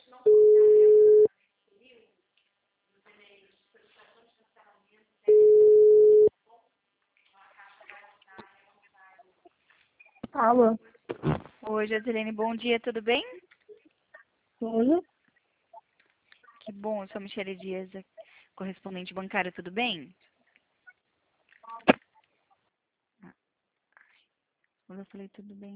Alô? Oi, Josilene, bom dia, tudo bem? Oi? Que bom, eu sou Michele Dias, correspondente bancária, tudo bem? Quando eu falei tudo bem.